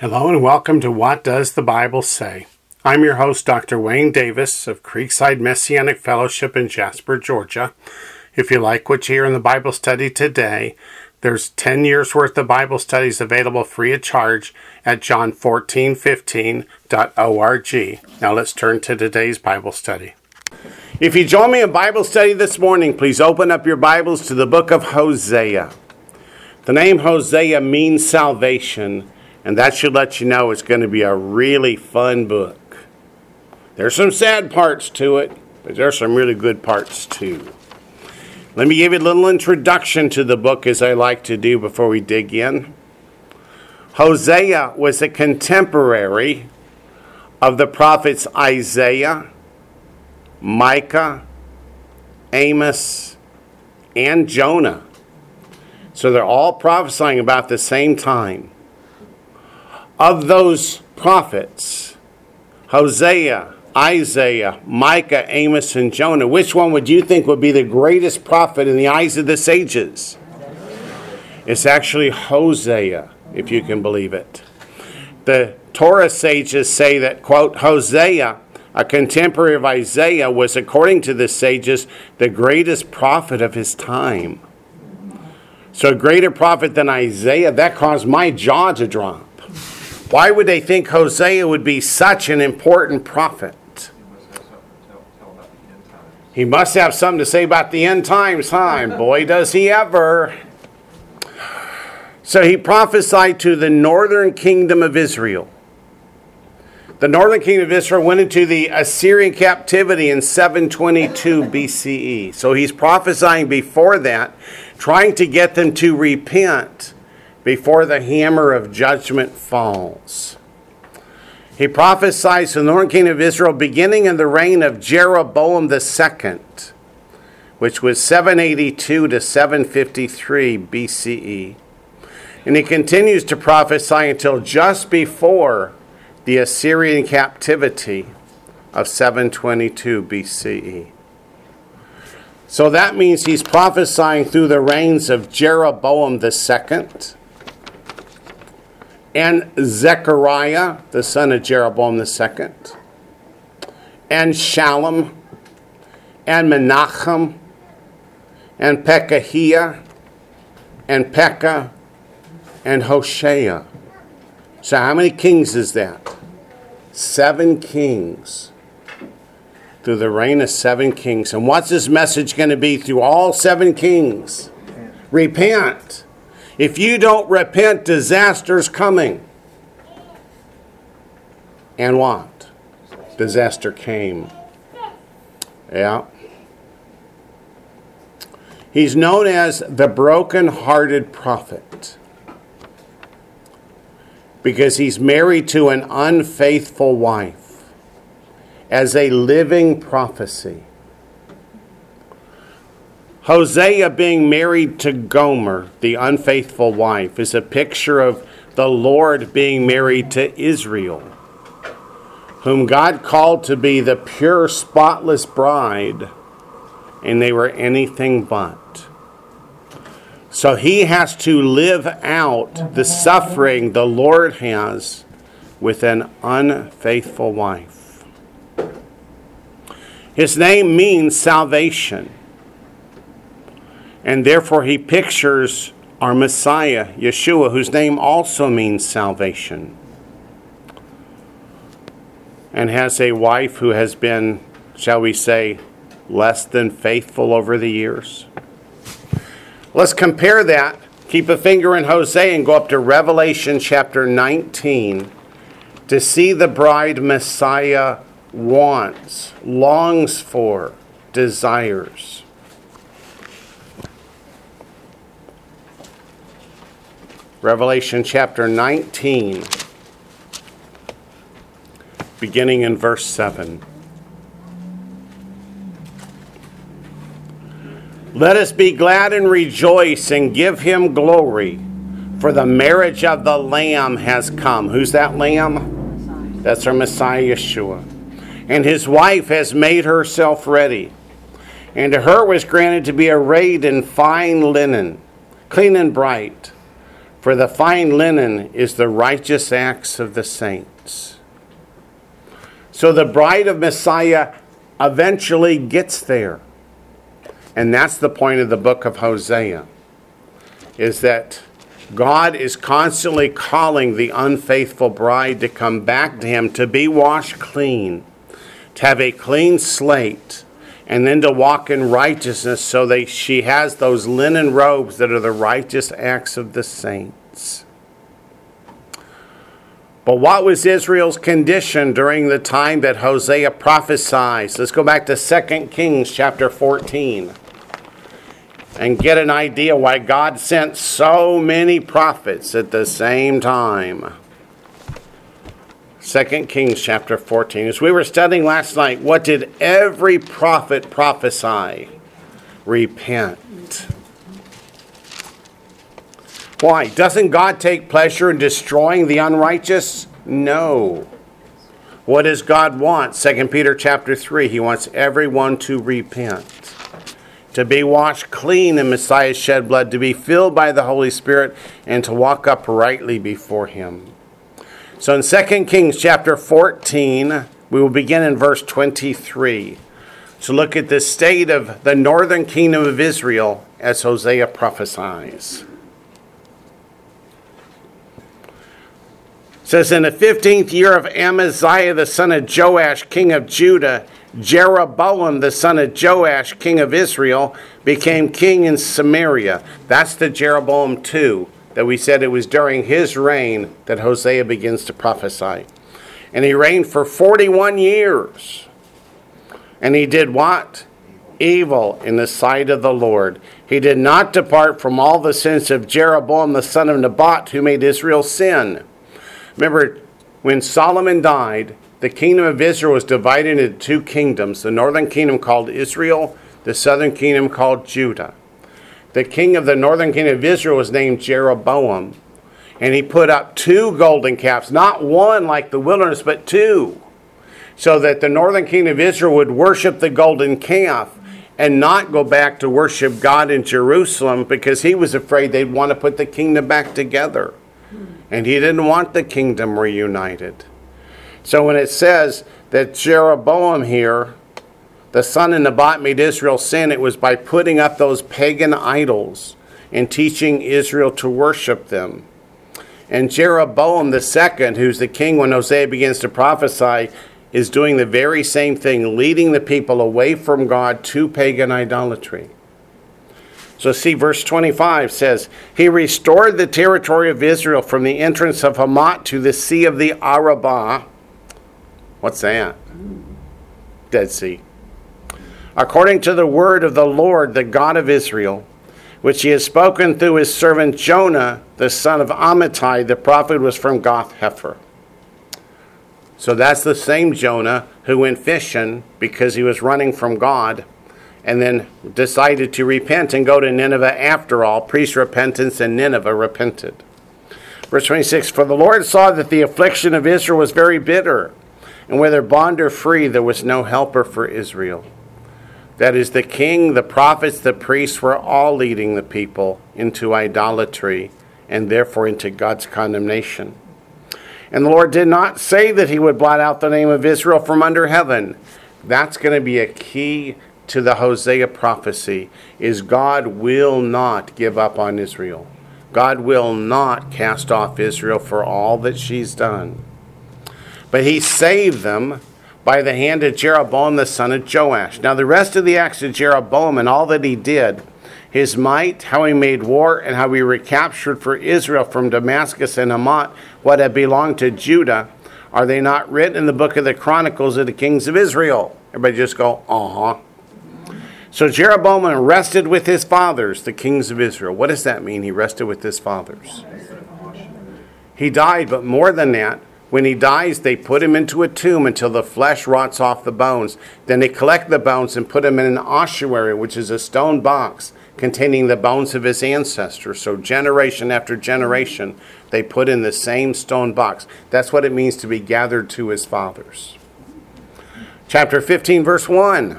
Hello and welcome to What Does the Bible Say? I'm your host, Dr. Wayne Davis of Creekside Messianic Fellowship in Jasper, Georgia. If you like what you hear in the Bible study today, there's 10 years worth of Bible studies available free of charge at john1415.org. Now let's turn to today's Bible study. If you join me in Bible study this morning, please open up your Bibles to the book of Hosea. The name Hosea means salvation, and that should let you know it's going to be a really fun book. There's some sad parts to it, but there's some really good parts too. Let me give you a little introduction to the book, as I like to do before we dig in. Hosea was a contemporary of the prophets Isaiah, Micah, Amos, and Jonah. So they're all prophesying about the same time. Of those prophets, Hosea, Isaiah, Micah, Amos, and Jonah, which one would you think would be the greatest prophet in the eyes of the sages? It's actually Hosea, if you can believe it. The Torah sages say that, quote, Hosea, a contemporary of Isaiah, was, according to the sages, the greatest prophet of his time. So a greater prophet than Isaiah, that caused my jaw to drop. Why would they think Hosea would be such an important prophet? He must have something to say about the end times, huh? Boy, does he ever. So he prophesied to the northern kingdom of Israel. The northern kingdom of Israel went into the Assyrian captivity in 722 BCE. So he's prophesying before that, trying to get them to repent before the hammer of judgment falls. He prophesies to the northern kingdom of Israel beginning in the reign of Jeroboam II, which was 782 to 753 BCE. And he continues to prophesy until just before the Assyrian captivity of 722 BCE. So that means he's prophesying through the reigns of Jeroboam II, and Zechariah, the son of Jeroboam II, and Shallum, and Menachem, and Pekahiah, and Pekah, and Hoshea. So how many kings is that? 7 kings. Through the reign of 7 kings. And what's his message going to be through all 7 kings? Repent. If you don't repent, disaster's coming. And what? Disaster came. Yeah. He's known as the broken-hearted prophet because he's married to an unfaithful wife as a living prophecy. Hosea being married to Gomer, the unfaithful wife, is a picture of the Lord being married to Israel, whom God called to be the pure, spotless bride, and they were anything but. So he has to live out the suffering the Lord has with an unfaithful wife. His name means salvation. And therefore he pictures our Messiah, Yeshua, whose name also means salvation. And has a wife who has been, shall we say, less than faithful over the years. Let's compare that. Keep a finger in Hosea and go up to Revelation chapter 19 to see the bride Messiah wants, longs for, desires. Revelation chapter 19, beginning in verse 7. Let us be glad and rejoice and give him glory, for the marriage of the Lamb has come. Who's that Lamb? That's our Messiah, Yeshua. And his wife has made herself ready. And to her was granted to be arrayed in fine linen, clean and bright. For the fine linen is the righteous acts of the saints. So the bride of Messiah eventually gets there. And that's the point of the book of Hosea, is that God is constantly calling the unfaithful bride to come back to him, to be washed clean, to have a clean slate, and then to walk in righteousness so that she has those linen robes that are the righteous acts of the saints. But what was Israel's condition during the time that Hosea prophesied? Let's go back to 2 Kings chapter 14 and get an idea why God sent so many prophets at the same time. 2 Kings chapter 14. As we were studying last night, what did every prophet prophesy? Repent. Why? Doesn't God take pleasure in destroying the unrighteous? No. What does God want? 2 Peter chapter 3. He wants everyone to repent, to be washed clean in Messiah's shed blood, to be filled by the Holy Spirit, and to walk uprightly before him. So in 2 Kings chapter 14, we will begin in verse 23. So look at the state of the northern kingdom of Israel as Hosea prophesies. It says, in the 15th year of Amaziah, the son of Joash, king of Judah, Jeroboam, the son of Joash, king of Israel, became king in Samaria. That's the Jeroboam 2 that we said it was during his reign that Hosea begins to prophesy. And he reigned for 41 years. And he did what? Evil in the sight of the Lord. He did not depart from all the sins of Jeroboam, the son of Nebat, who made Israel sin. Remember, when Solomon died, the kingdom of Israel was divided into two kingdoms. The northern kingdom called Israel, the southern kingdom called Judah. The king of the northern kingdom of Israel was named Jeroboam. And he put up 2 golden calves, not one like the wilderness, but 2. So that the northern kingdom of Israel would worship the golden calf and not go back to worship God in Jerusalem, because he was afraid they'd want to put the kingdom back together. And he didn't want the kingdom reunited. So when it says that Jeroboam here, the son of Nebat, made Israel sin, it was by putting up those pagan idols and teaching Israel to worship them. And Jeroboam the second, who's the king when Hosea begins to prophesy, is doing the very same thing, leading the people away from God to pagan idolatry. So see, verse 25 says, he restored the territory of Israel from the entrance of Hamath to the sea of the Arabah. What's that? Dead Sea. According to the word of the Lord, the God of Israel, which he has spoken through his servant Jonah, the son of Amittai, the prophet was from Gath-Hepher. So that's the same Jonah who went fishing because he was running from God, and then decided to repent and go to Nineveh after all. Preached repentance, and Nineveh repented. Verse 26, for the Lord saw that the affliction of Israel was very bitter, and whether bond or free, there was no helper for Israel. That is, the king, the prophets, the priests were all leading the people into idolatry, and therefore into God's condemnation. And the Lord did not say that he would blot out the name of Israel from under heaven. That's going to be a key to the Hosea prophecy, is God will not give up on Israel. God will not cast off Israel for all that she's done. But he saved them by the hand of Jeroboam the son of Joash. Now the rest of the acts of Jeroboam and all that he did, his might, how he made war, and how he recaptured for Israel from Damascus and Hamath what had belonged to Judah, are they not written in the book of the Chronicles of the kings of Israel? Everybody just go, uh-huh. So Jeroboam rested with his fathers, the kings of Israel. What does that mean, he rested with his fathers? He died, but more than that, when he dies, they put him into a tomb until the flesh rots off the bones. Then they collect the bones and put him in an ossuary, which is a stone box containing the bones of his ancestors. So generation after generation, they put in the same stone box. That's what it means to be gathered to his fathers. Chapter 15, verse 1.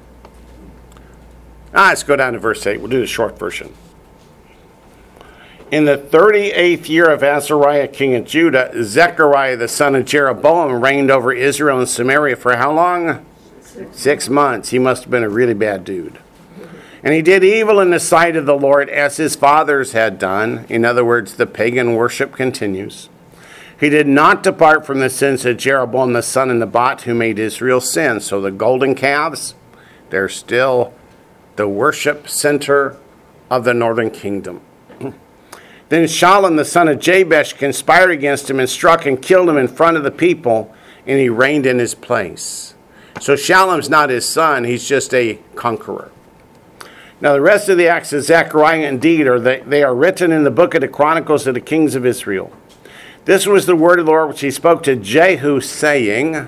Let's go down to verse 8. We'll do the short version. In the 38th year of Azariah, king of Judah, Zechariah, the son of Jeroboam, reigned over Israel and Samaria for how long? 6 months. He must have been a really bad dude. And he did evil in the sight of the Lord as his fathers had done. In other words, the pagan worship continues. He did not depart from the sins of Jeroboam the son of Nebat, who made Israel sin. So the golden calves, they're still the worship center of the northern kingdom. Then Shallum the son of Jabesh conspired against him and struck and killed him in front of the people, and he reigned in his place. So Shallum's not his son, he's just a conqueror. Now the rest of the acts of Zechariah indeed they are written in the book of the Chronicles of the kings of Israel. This was the word of the Lord which he spoke to Jehu, saying,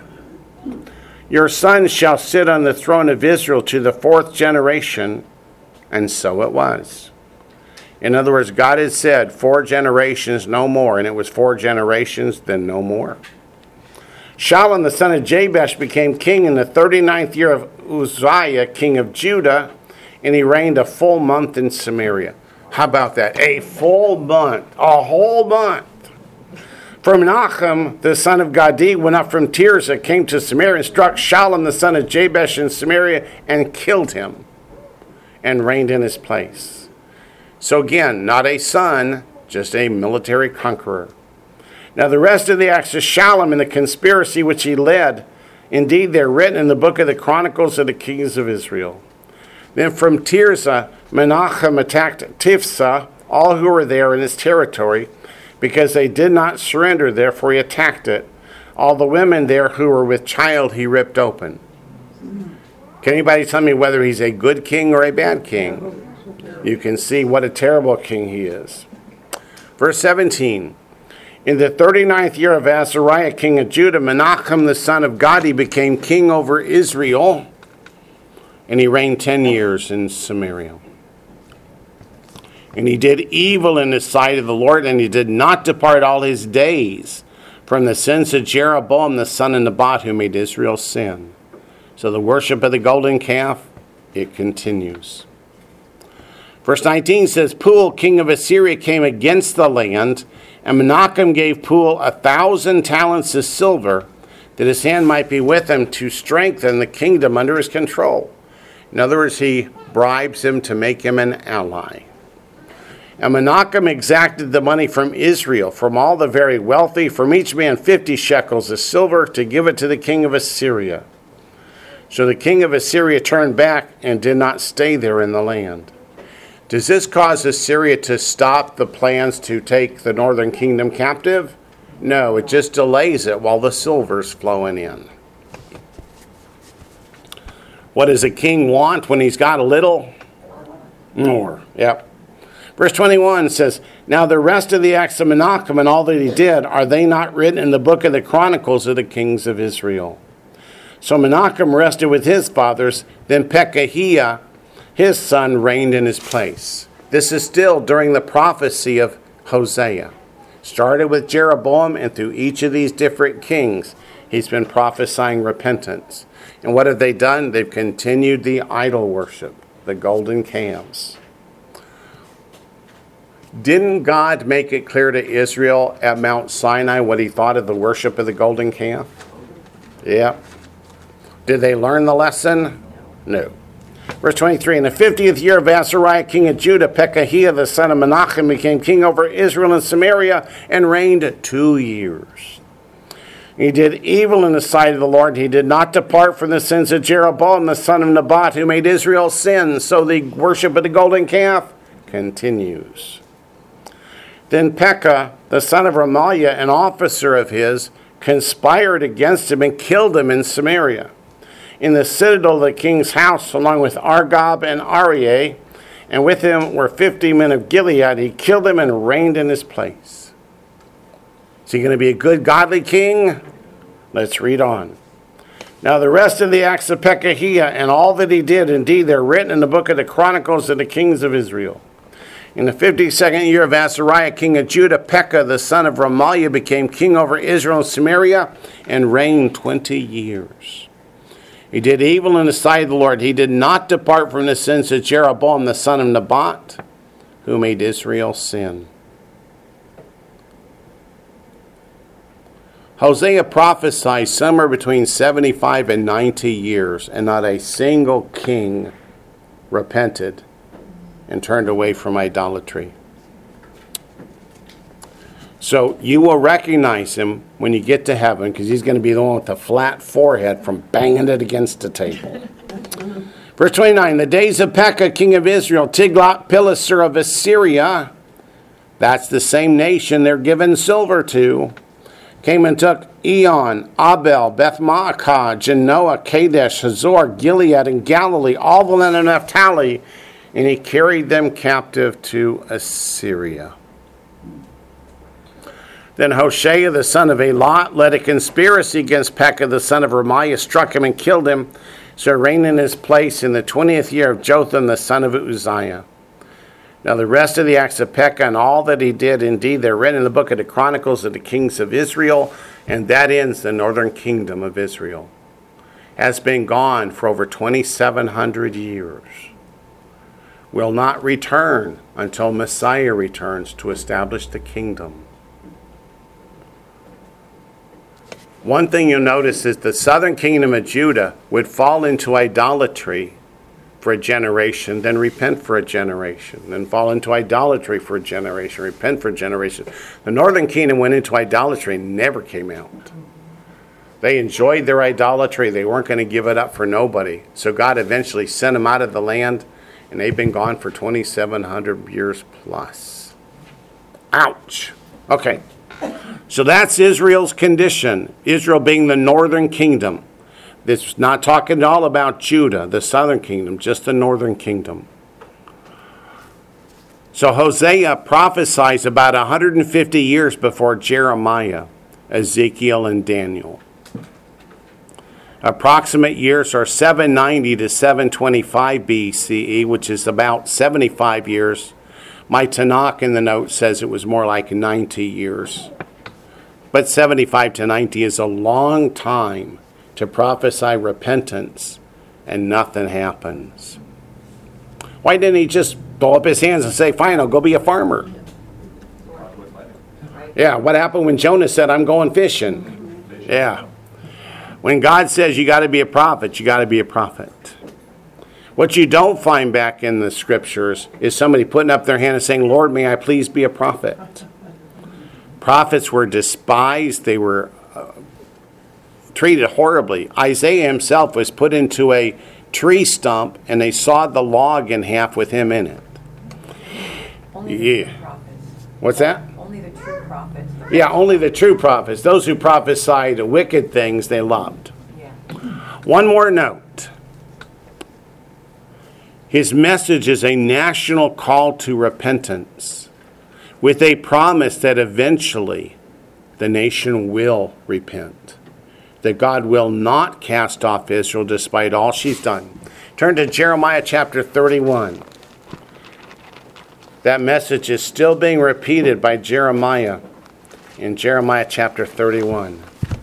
Your son shall sit on the throne of Israel to the 4th generation. And so it was. In other words, God had said 4 generations, no more. And it was 4 generations, then no more. Shallum the son of Jabesh became king in the 39th year of Uzziah, king of Judah, and he reigned a full month in Samaria. How about that? A full month. A whole month. For Menachem, the son of Gadi, went up from Tirzah, came to Samaria, and struck Shallum, the son of Jabesh in Samaria, and killed him, and reigned in his place. So again, not a son, just a military conqueror. Now the rest of the acts of Shallum and the conspiracy which he led, indeed they're written in the book of the Chronicles of the kings of Israel. Then from Tirzah, Menachem attacked Tifsah, all who were there in his territory, because they did not surrender, therefore he attacked it. All the women there who were with child he ripped open. Can anybody tell me whether he's a good king or a bad king? You can see what a terrible king he is. Verse 17. In the 39th year of Azariah, king of Judah, Menachem the son of Gadi became king over Israel, and he reigned 10 years in Samaria. And he did evil in the sight of the Lord, and he did not depart all his days from the sins of Jeroboam the son of Nebat, who made Israel sin. So the worship of the golden calf, it continues. Verse 19 says, Pul, king of Assyria, came against the land, and Menachem gave Pul 1,000 talents of silver, that his hand might be with him to strengthen the kingdom under his control. In other words, he bribes him to make him an ally. And Menachem exacted the money from Israel, from all the very wealthy, from each man 50 shekels of silver, to give it to the king of Assyria. So the king of Assyria turned back and did not stay there in the land. Does this cause Assyria to stop the plans to take the northern kingdom captive? No, it just delays it while the silver's flowing in. What does a king want when he's got a little? More. Yep. Verse 21 says, Now the rest of the acts of Menachem and all that he did, are they not written in the book of the Chronicles of the kings of Israel? So Menachem rested with his fathers, then Pekahiah, his son, reigned in his place. This is still during the prophecy of Hosea. Started with Jeroboam, and through each of these different kings, he's been prophesying repentance. And what have they done? They've continued the idol worship, the golden calves. Didn't God make it clear to Israel at Mount Sinai what he thought of the worship of the golden calf? Yeah. Did they learn the lesson? No. Verse 23, In the 50th year of Azariah, king of Judah, Pekahiah, the son of Menachem, became king over Israel and Samaria, and reigned 2 years. He did evil in the sight of the Lord. He did not depart from the sins of Jeroboam, the son of Nebat, who made Israel sin. So the worship of the golden calf continues. Then Pekah, the son of Remaliah, an officer of his, conspired against him and killed him in Samaria, in the citadel of the king's house, along with Argob and Arieh, and with him were 50 men of Gilead. He killed him and reigned in his place. Is he going to be a good, godly king? Let's read on. Now the rest of the acts of Pekahiah and all that he did, indeed, they're written in the book of the Chronicles of the kings of Israel. In the 52nd year of Azariah, king of Judah, Pekah, the son of Remaliah, became king over Israel and Samaria, and reigned 20 years. He did evil in the sight of the Lord. He did not depart from the sins of Jeroboam, the son of Nebat, who made Israel sin. Hosea prophesied somewhere between 75 and 90 years, and not a single king repented and turned away from idolatry. So you will recognize him when you get to heaven, because he's going to be the one with the flat forehead from banging it against the table. Verse 29, the days of Pekah, king of Israel, Tiglath-Pileser of Assyria, that's the same nation they're giving silver to, came and took Eon, Abel, Beth-Maachah, Genoa, Kadesh, Hazor, Gilead, and Galilee, all the land of Naphtali, and he carried them captive to Assyria. Then Hoshea, the son of Elah, led a conspiracy against Pekah, the son of Remaliah, struck him and killed him, so reigned in his place in the 20th year of Jotham, the son of Uzziah. Now the rest of the acts of Pekah and all that he did, indeed, they're written in the book of the Chronicles of the kings of Israel, and that ends the northern kingdom of Israel. Has been gone for over 2,700 years. Will not return until Messiah returns to establish the kingdom. One thing you'll notice is the southern kingdom of Judah would fall into idolatry for a generation, then repent for a generation, then fall into idolatry for a generation, repent for a generation. The northern kingdom went into idolatry and never came out. They enjoyed their idolatry. They weren't going to give it up for nobody. So God eventually sent them out of the land, and they've been gone for 2,700 years plus. Ouch. Okay. So that's Israel's condition, Israel being the northern kingdom. This is not talking at all about Judah, the southern kingdom, just the northern kingdom. So Hosea prophesies about 150 years before Jeremiah, Ezekiel, and Daniel. Approximate years are 790 to 725 BCE, which is about 75 years. My Tanakh in the note says it was more like 90 years. But 75 to 90 is a long time to prophesy repentance, and nothing happens. Why didn't he just throw up his hands and say, fine, I'll go be a farmer? Yeah, what happened when Jonah said, I'm going fishing? Yeah. When God says you got to be a prophet, you got to be a prophet. What you don't find back in the scriptures is somebody putting up their hand and saying, Lord, may I please be a prophet? Prophets were despised. They were treated horribly. Isaiah himself was put into a tree stump, and they sawed the log in half with him in it. Only the true prophets. What's that? Only the true prophets. Yeah, only the true prophets. Those who prophesied wicked things they loved. Yeah. One more note. His message is a national call to repentance, with a promise that eventually the nation will repent, that God will not cast off Israel despite all she's done. Turn to Jeremiah chapter 31. That message is still being repeated by Jeremiah in Jeremiah chapter 31.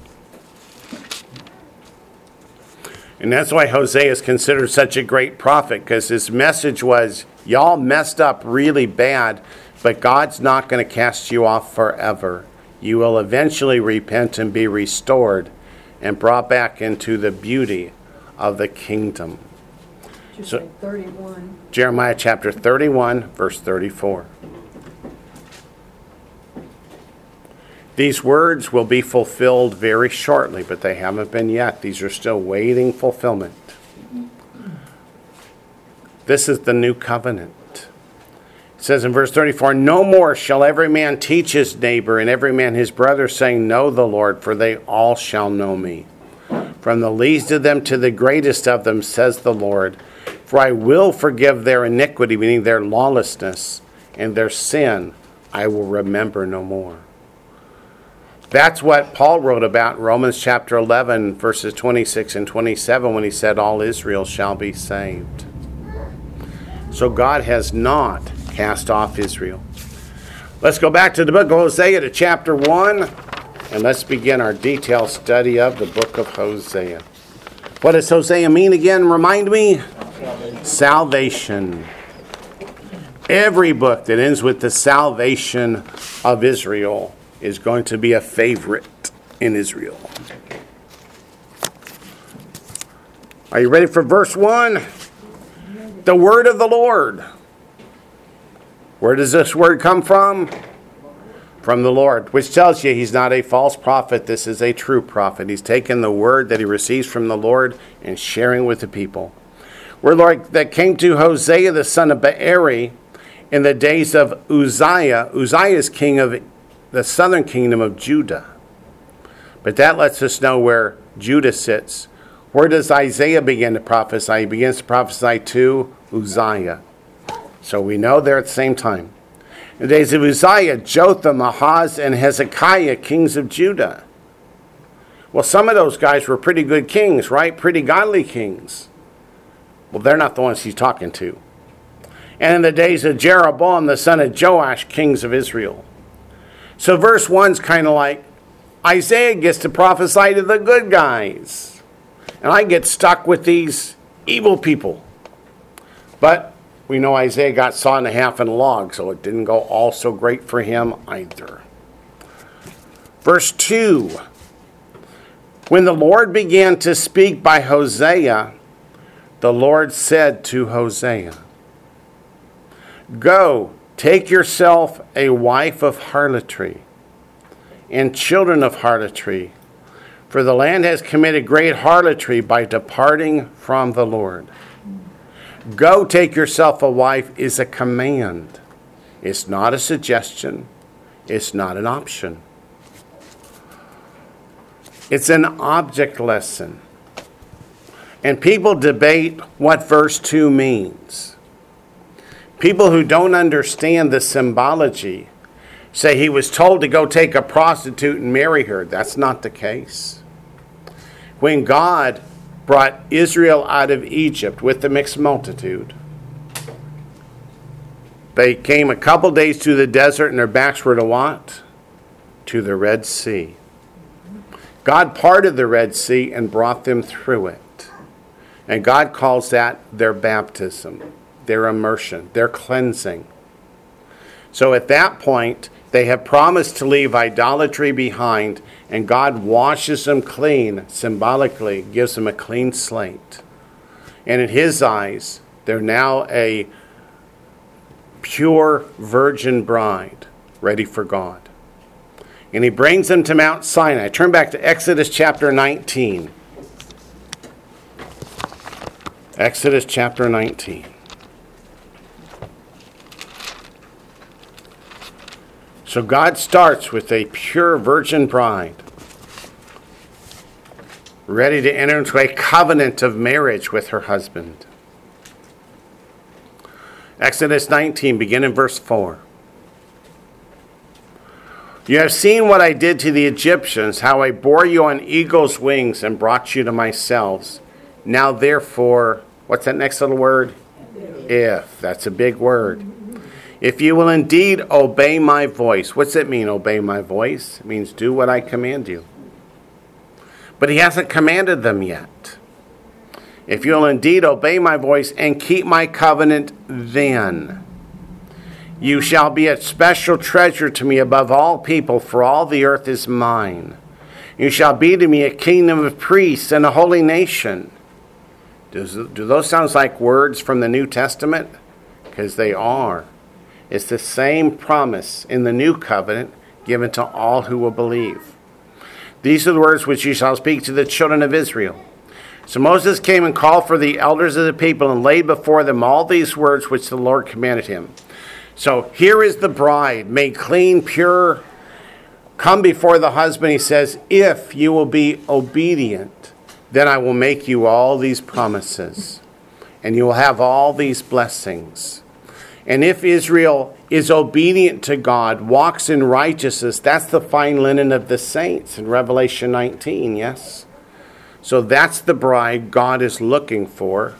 And that's why Hosea is considered such a great prophet, because his message was, y'all messed up really bad, but God's not going to cast you off forever. You will eventually repent and be restored and brought back into the beauty of the kingdom. So, 31. Jeremiah chapter 31, verse 34. These words will be fulfilled very shortly, but they haven't been yet. These are still waiting fulfillment. This is the new covenant. It says in verse 34, no more shall every man teach his neighbor and every man his brother, saying, know the Lord, for they all shall know me. From the least of them to the greatest of them, says the Lord. For I will forgive their iniquity, meaning their lawlessness, and their sin I will remember no more. That's what Paul wrote about in Romans chapter 11, verses 26 and 27, when he said, all Israel shall be saved. So God has not cast off Israel. Let's go back to the book of Hosea to chapter 1, and let's begin our detailed study of the book of Hosea. What does Hosea mean again? Remind me. Salvation. Every book that ends with the salvation of Israel is going to be a favorite in Israel. Are you ready for verse 1? The word of the Lord. Where does this word come from? From the Lord, which tells you he's not a false prophet. This is a true prophet. He's taken the word that he receives from the Lord and sharing with the people. Word Lord that came to Hosea the son of Beeri in the days of Uzziah. Uzziah is king of the southern kingdom of Judah. But that lets us know where Judah sits. Where does Isaiah begin to prophesy? He begins to prophesy to Uzziah. So we know they're at the same time. In the days of Uzziah, Jotham, Ahaz, and Hezekiah, kings of Judah. Well, some of those guys were pretty good kings, right? Pretty godly kings. Well, they're not the ones he's talking to. And in the days of Jeroboam, the son of Joash, kings of Israel. So verse 1's kind of like Isaiah gets to prophesy to the good guys. And I get stuck with these evil people. But we know Isaiah got saw in half in a log, so it didn't go all so great for him either. Verse 2. When the Lord began to speak by Hosea, the Lord said to Hosea, Go, take yourself a wife of harlotry, and children of harlotry, for the land has committed great harlotry by departing from the Lord. Go take yourself a wife is a command. It's not a suggestion. It's not an option. It's an object lesson. And people debate what verse 2 means. People who don't understand the symbology say he was told to go take a prostitute and marry her. That's not the case. When God brought Israel out of Egypt with the mixed multitude, they came a couple days to the desert and their backs were to what? To the Red Sea. God parted the Red Sea and brought them through it. And God calls that their baptism, their immersion, their cleansing. So at that point, they have promised to leave idolatry behind, and God washes them clean, symbolically, gives them a clean slate. And in his eyes, they're now a pure virgin bride, ready for God. And he brings them to Mount Sinai. Turn back to Exodus chapter 19. Exodus chapter 19. So God starts with a pure virgin bride, ready to enter into a covenant of marriage with her husband. Exodus 19, begin in verse 4. You have seen what I did to the Egyptians, how I bore you on eagle's wings and brought you to myself. Now therefore, what's that next little word? If. That's a big word. If you will indeed obey my voice. What's it mean, obey my voice? It means do what I command you. But he hasn't commanded them yet. If you will indeed obey my voice and keep my covenant, then you shall be a special treasure to me above all people, for all the earth is mine. You shall be to me a kingdom of priests and a holy nation. Do those sound like words from the New Testament? Because they are. It's the same promise in the new covenant given to all who will believe. These are the words which you shall speak to the children of Israel. So Moses came and called for the elders of the people and laid before them all these words which the Lord commanded him. So here is the bride, made clean, pure, come before the husband. He says, if you will be obedient, then I will make you all these promises, and you will have all these blessings. And if Israel is obedient to God, walks in righteousness, that's the fine linen of the saints in Revelation 19, yes? So that's the bride God is looking for.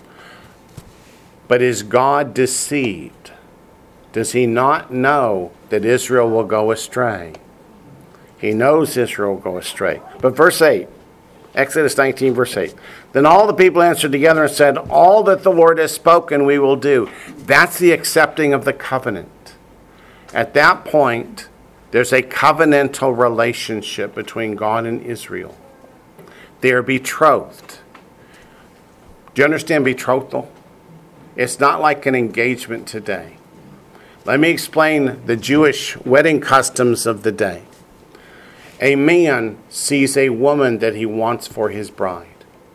But is God deceived? Does he not know that Israel will go astray? He knows Israel will go astray. But verse 8, Exodus 19, verse 8. Then all the people answered together and said, all that the Lord has spoken we will do. That's the accepting of the covenant. At that point, There's a covenantal relationship between God and Israel. They are betrothed. Do you understand betrothal? It's not like an engagement today. Let me explain the Jewish wedding customs of the day. A man sees a woman that he wants for his bride.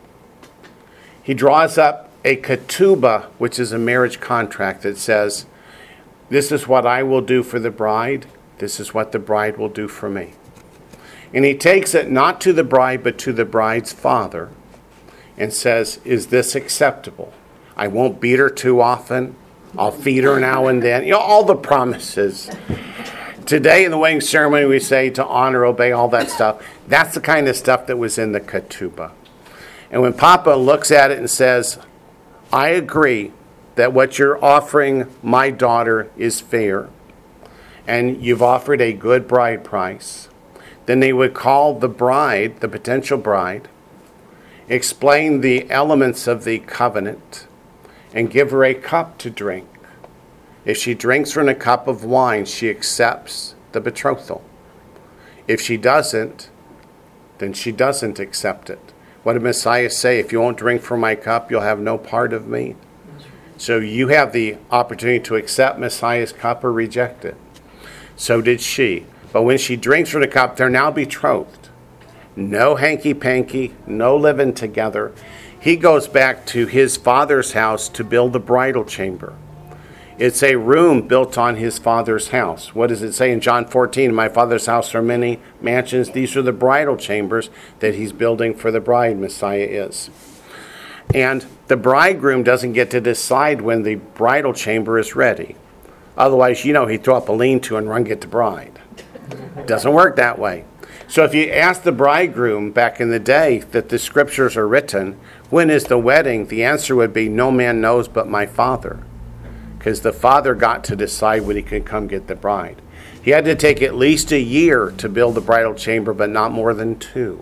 He draws up a ketubah, which is a marriage contract that says, this is what I will do for the bride. This is what the bride will do for me. And he takes it not to the bride, but to the bride's father and says, is this acceptable? I won't beat her too often. I'll feed her now and then. You know, all the promises. Today in the wedding ceremony, we say to honor, obey, all that stuff. That's the kind of stuff that was in the ketubah. And when Papa looks at it and says, I agree that what you're offering my daughter is fair, and you've offered a good bride price, then they would call the bride, the potential bride, explain the elements of the covenant, and give her a cup to drink. If she drinks from a cup of wine, she accepts the betrothal. If she doesn't, then she doesn't accept it. What did Messiah say? If you won't drink from my cup, you'll have no part of me. So you have the opportunity to accept Messiah's cup or reject it. So did she. But when she drinks from the cup, they're now betrothed. No hanky-panky, no living together. He goes back to his father's house to build the bridal chamber. It's a room built on his father's house. What does it say in John 14? In my father's house are many mansions. These are the bridal chambers that he's building for the bride, Messiah is. And the bridegroom doesn't get to decide when the bridal chamber is ready. Otherwise, he'd throw up a lean-to and run get the bride. It doesn't work that way. So if you ask the bridegroom back in the day that the scriptures are written, when is the wedding? The answer would be, no man knows but my father. Because the father got to decide when he could come get the bride. He had to take at least a year to build the bridal chamber, but not more than 2.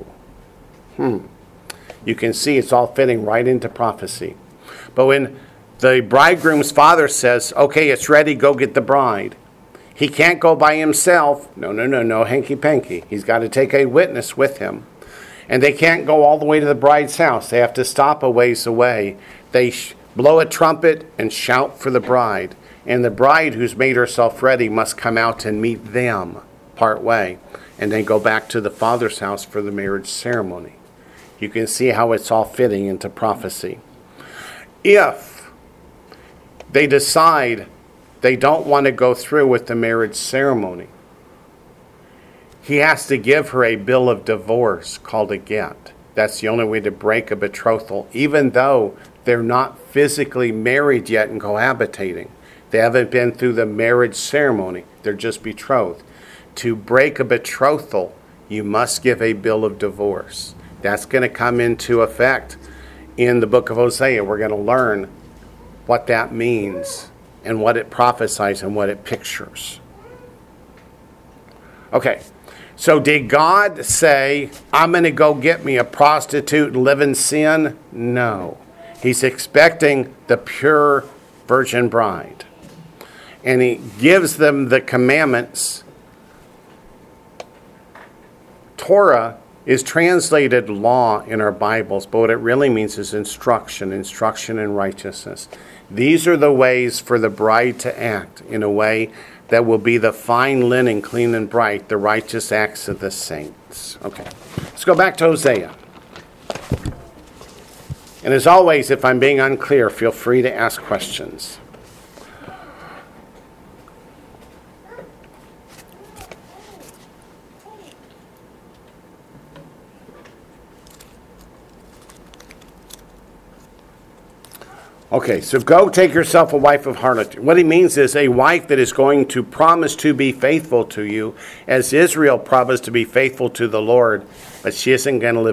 You can see it's all fitting right into prophecy. But when the bridegroom's father says, okay, it's ready, go get the bride, he can't go by himself. No, hanky-panky. He's got to take a witness with him. And they can't go all the way to the bride's house. They have to stop a ways away. They blow a trumpet and shout for the bride. And the bride who's made herself ready must come out and meet them part way. And then go back to the father's house for the marriage ceremony. You can see how it's all fitting into prophecy. If they decide they don't want to go through with the marriage ceremony, he has to give her a bill of divorce called a get. That's the only way to break a betrothal, even though they're not physically married yet and cohabitating. They haven't been through the marriage ceremony. They're just betrothed. To break a betrothal, you must give a bill of divorce. That's going to come into effect in the book of Hosea. We're going to learn what that means and what it prophesies and what it pictures. Okay, so did God say, I'm going to go get me a prostitute and live in sin? No. He's expecting the pure virgin bride. And he gives them the commandments. Torah is translated law in our Bibles, but what it really means is instruction in righteousness. These are the ways for the bride to act in a way that will be the fine linen, clean and bright, the righteous acts of the saints. Okay, let's go back to Hosea. And as always, if I'm being unclear, feel free to ask questions. Okay, so go take yourself a wife of harlotry. What he means is a wife that is going to promise to be faithful to you, as Israel promised to be faithful to the Lord, but she isn't going to live